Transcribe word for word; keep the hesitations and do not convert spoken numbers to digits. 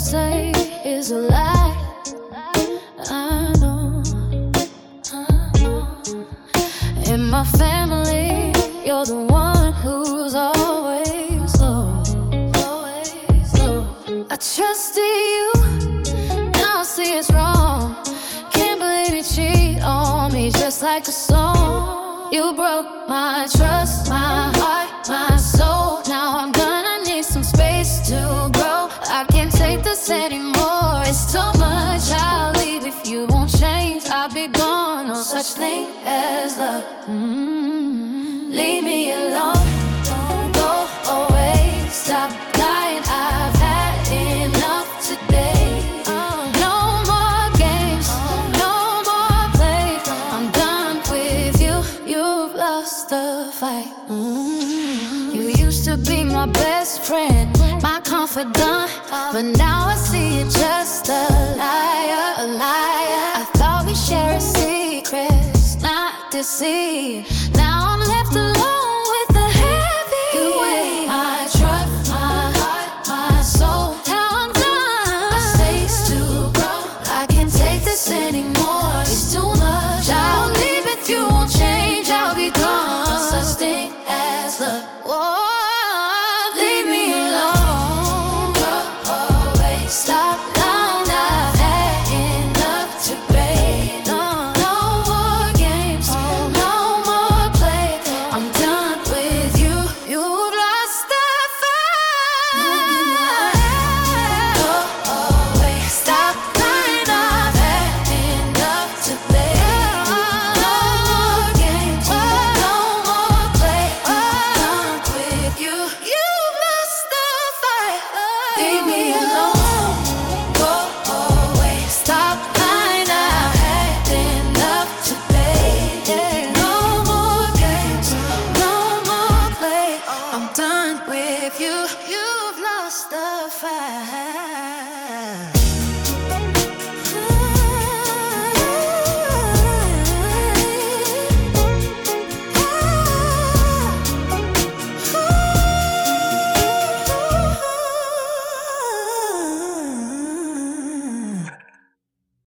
say is a lie. I know, I know. In my family, you're the one who's always low, always low. I trusted you, now I see it's wrong. Can't believe you cheat on me just like a song. You broke my trust, my heart, my soul. Now I'm gonna need some space to grow. I can't take this anymore, it's too much. I'll leave if you won't change. I'll be gone, no such thing as love. Mm-hmm. Leave me alone, don't go away. Stop lying, I've had enough today. Oh, no more games, no more play. I'm done with you, you've lost the fight. Mm-hmm. You used to be my best friend, my confidant, but now I see you're just a liar, a liar. I thought we share a secret, not deceive. Now I'm left alone.